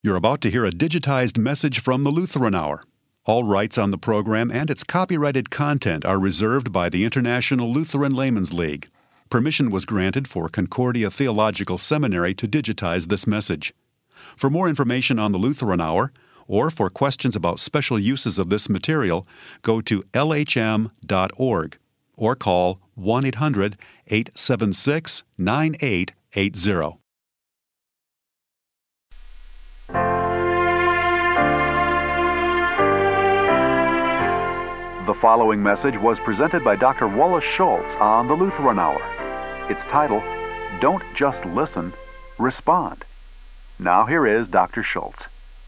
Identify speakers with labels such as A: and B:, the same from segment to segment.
A: You're about to hear a digitized message from the Lutheran Hour. All rights on the program and its copyrighted content are reserved by the International Lutheran Laymen's League. Permission was granted for Concordia Theological Seminary to digitize this message. For more information on the Lutheran Hour, or for questions about special uses of this material, go to lhm.org or call 1-800-876-9880.
B: The following message was presented by Dr. Wallace Schultz on the Lutheran Hour. Its title, Don't Just Listen, Respond. Now here is Dr. Schultz.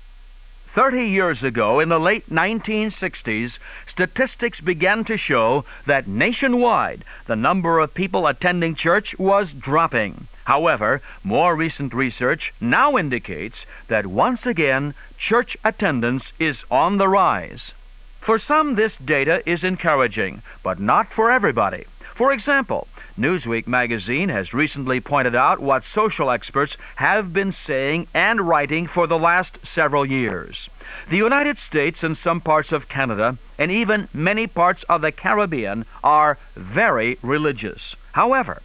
C: 30 years ago, in the late 1960s, statistics began to show that nationwide the number of people attending church was dropping. However, more recent research now indicates that once again, church attendance is on the rise. For some, this data is encouraging, but not for everybody. For example, Newsweek magazine has recently pointed out what social experts have been saying and writing for the last several years. The United States and some parts of Canada, and even many parts of the Caribbean, are very religious. However,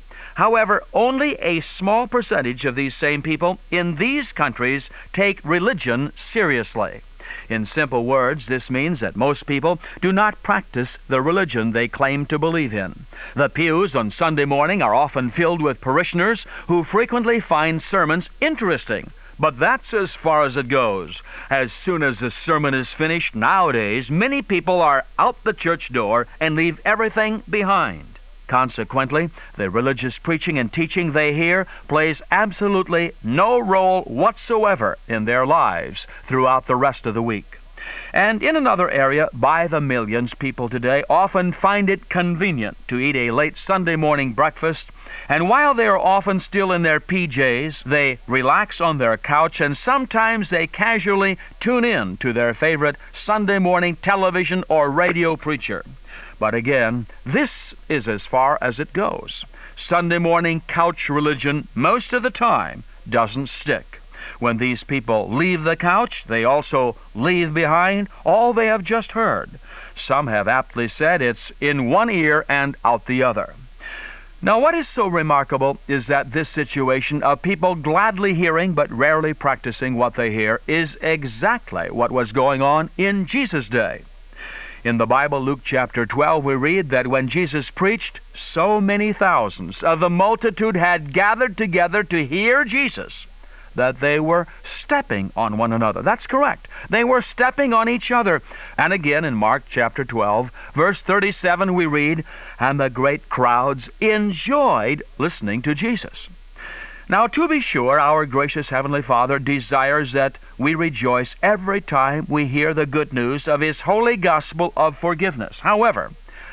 C: only a small percentage of these same people in these countries take religion seriously. In simple words, this means that most people do not practice the religion they claim to believe in. The pews on Sunday morning are often filled with parishioners who frequently find sermons interesting, but that's as far as it goes. As soon as the sermon is finished, nowadays, many people are out the church door and leave everything behind. Consequently, the religious preaching and teaching they hear plays absolutely no role whatsoever in their lives throughout the rest of the week. And in another area, by the millions, people today often find it convenient to eat a late Sunday morning breakfast, and while they are often still in their PJs, they relax on their couch, and sometimes they casually tune in to their favorite Sunday morning television or radio preacher. But again, this is as far as it goes. Sunday morning couch religion, most of the time, doesn't stick. When these people leave the couch, they also leave behind all they have just heard. Some have aptly said it's in one ear and out the other. Now, what is so remarkable is that this situation of people gladly hearing but rarely practicing what they hear is exactly what was going on in Jesus' day. In the Bible, Luke chapter 12, we read that when Jesus preached, so many thousands of the multitude had gathered together to hear Jesus that they were stepping on one another. That's correct. They were stepping on each other. And again in Mark chapter 12, verse 37, we read, and the great crowds enjoyed listening to Jesus. Now, to be sure, our gracious Heavenly Father desires that we rejoice every time we hear the good news of His holy gospel of forgiveness. However,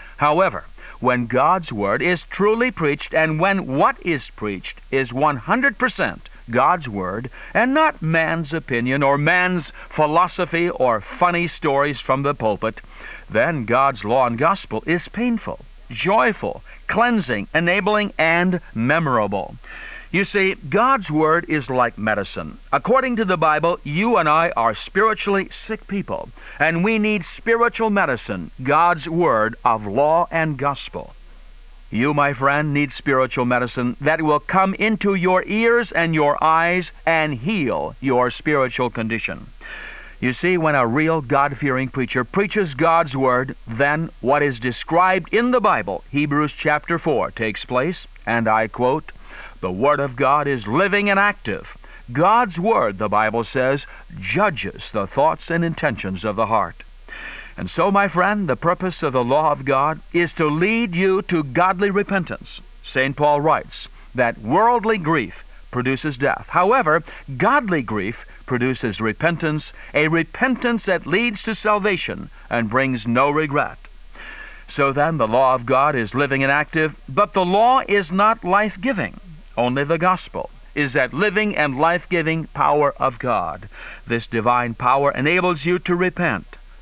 C: when God's Word is truly preached, and when what is preached is 100% God's Word, and not man's opinion or man's philosophy or funny stories from the pulpit, then God's law and gospel is painful, joyful, cleansing, enabling, and memorable. You see, God's Word is like medicine. According to the Bible, you and I are spiritually sick people, and we need spiritual medicine, God's Word of law and gospel. You, my friend, need spiritual medicine that will come into your ears and your eyes and heal your spiritual condition. You see, when a real God-fearing preacher preaches God's Word, then what is described in the Bible, Hebrews chapter 4, takes place, and I quote, the Word of God is living and active. God's Word, the Bible says, judges the thoughts and intentions of the heart. And so, my friend, the purpose of the law of God is to lead you to godly repentance. St. Paul writes that worldly grief produces death. However, godly grief produces repentance, a repentance that leads to salvation and brings no regret. So then, the law of God is living and active, but the law is not life-giving. Only the gospel is that living and life-giving power of God. This divine power enables you to repent.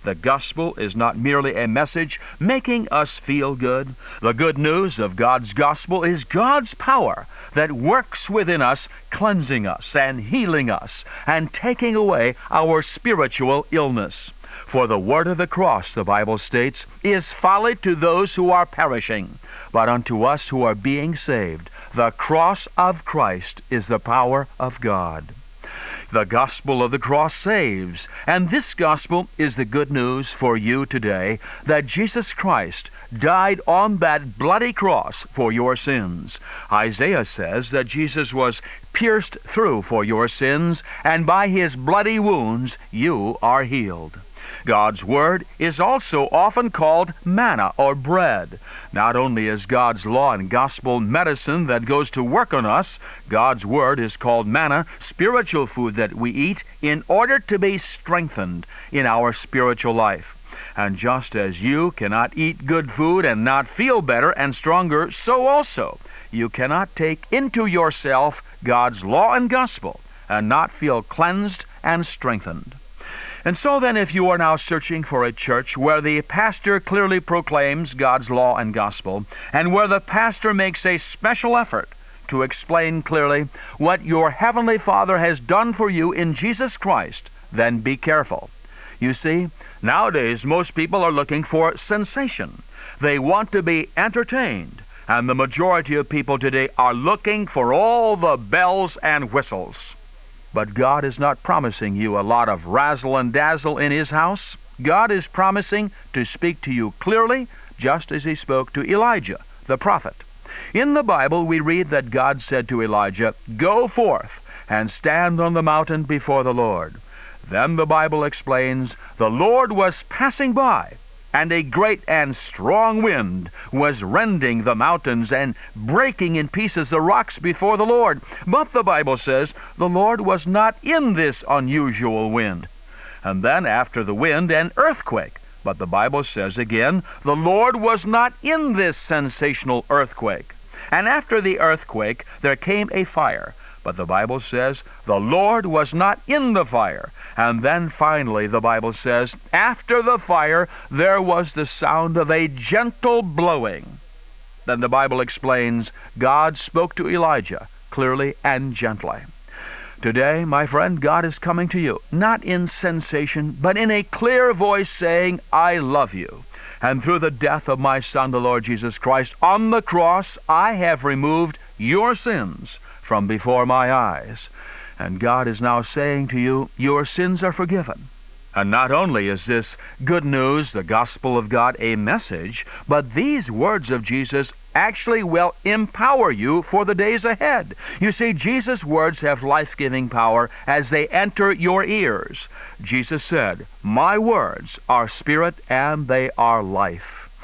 C: The gospel is not merely a message making us feel good. The good news of God's gospel is God's power that works within us, cleansing us and healing us and taking away our spiritual illness. For the word of the cross, the Bible states, is folly to those who are perishing, but unto us who are being saved, the cross of Christ is the power of God. The gospel of the cross saves, and this gospel is the good news for you today, that Jesus Christ died on that bloody cross for your sins. Isaiah says that Jesus was pierced through for your sins, and by his bloody wounds you are healed. God's Word is also often called manna or bread. Not only is God's law and gospel medicine that goes to work on us, God's Word is called manna, spiritual food that we eat in order to be strengthened in our spiritual life. And just as you cannot eat good food and not feel better and stronger, so also you cannot take into yourself God's law and gospel and not feel cleansed and strengthened. And so then, if you are now searching for a church where the pastor clearly proclaims God's law and gospel, and where the pastor makes a special effort to explain clearly what your Heavenly Father has done for you in Jesus Christ, then be careful. You see, nowadays most people are looking for sensation. They want to be entertained, and the majority of people today are looking for all the bells and whistles. But God is not promising you a lot of razzle and dazzle in His house. God is promising to speak to you clearly, just as He spoke to Elijah, the prophet. In the Bible, we read that God said to Elijah, "Go forth and stand on the mountain before the Lord." Then the Bible explains, the Lord was passing by, and a great and strong wind was rending the mountains and breaking in pieces the rocks before the Lord. But the Bible says the Lord was not in this unusual wind. And then after the wind, an earthquake. But the Bible says again, the Lord was not in this sensational earthquake. And after the earthquake, there came a fire. But the Bible says the Lord was not in the fire. And then finally the Bible says, after the fire there was the sound of a gentle blowing. Then the Bible explains, God spoke to Elijah clearly and gently. Today, my friend, God is coming to you, not in sensation, but in a clear voice saying, I love you. And through the death of my Son, the Lord Jesus Christ, on the cross, I have removed your sins from before my eyes. And God is now saying to you, your sins are forgiven. And not only is this good news, the gospel of God, a message, but these words of Jesus actually will empower you for the days ahead. You see, Jesus' words have life-giving power as they enter your ears. Jesus said, my words are spirit and they are life.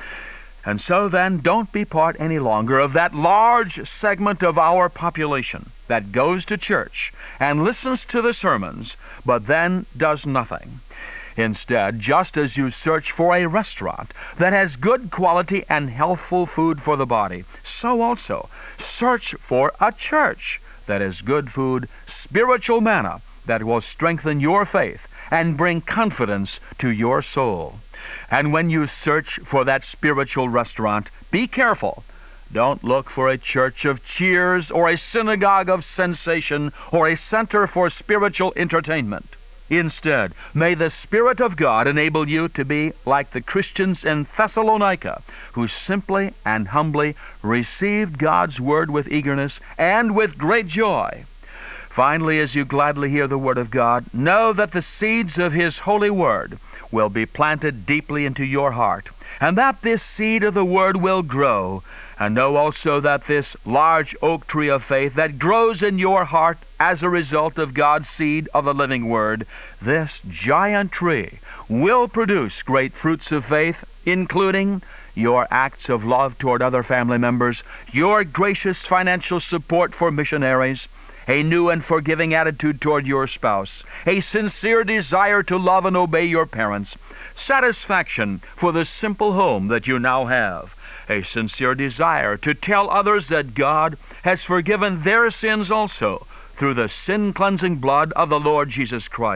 C: And so then, don't be part any longer of that large segment of our population that goes to church and listens to the sermons, but then does nothing. Instead, just as you search for a restaurant that has good quality and healthful food for the body, so also search for a church that has good food, spiritual manna that will strengthen your faith and bring confidence to your soul. And when you search for that spiritual restaurant, be careful. Don't look for a church of cheers or a synagogue of sensation or a center for spiritual entertainment. Instead, may the Spirit of God enable you to be like the Christians in Thessalonica, who simply and humbly received God's Word with eagerness and with great joy. Finally, as you gladly hear the Word of God, know that the seeds of His holy Word will be planted deeply into your heart, and that this seed of the Word will grow. And know also that this large oak tree of faith that grows in your heart as a result of God's seed of the living Word, this giant tree will produce great fruits of faith, including your acts of love toward other family members, your gracious financial support for missionaries, a new and forgiving attitude toward your spouse, a sincere desire to love and obey your parents, satisfaction for the simple home that you now have, a sincere desire to tell others that God has forgiven their sins also through the sin-cleansing blood of the Lord Jesus Christ.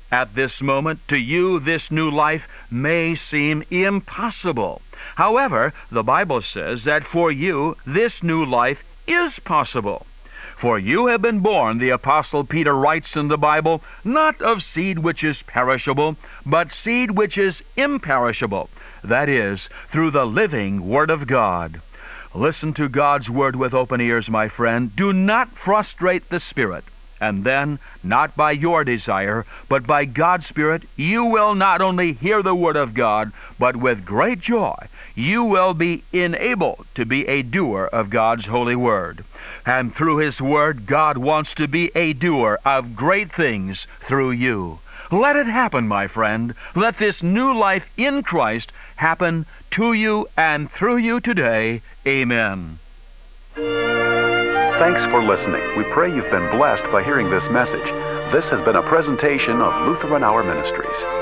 C: At this moment, to you, this new life may seem impossible. However, the Bible says that for you, this new life is possible. For you have been born, the Apostle Peter writes in the Bible, not of seed which is perishable, but seed which is imperishable. That is, through the living Word of God. Listen to God's Word with open ears, my friend. Do not frustrate the Spirit. And then, not by your desire, but by God's Spirit, you will not only hear the Word of God, but with great joy, you will be enabled to be a doer of God's holy Word. And through His Word, God wants to be a doer of great things through you. Let it happen, my friend. Let this new life in Christ happen to you and through you today. Amen.
B: Thanks for listening. We pray you've been blessed by hearing this message. This has been a presentation of Lutheran Hour Ministries.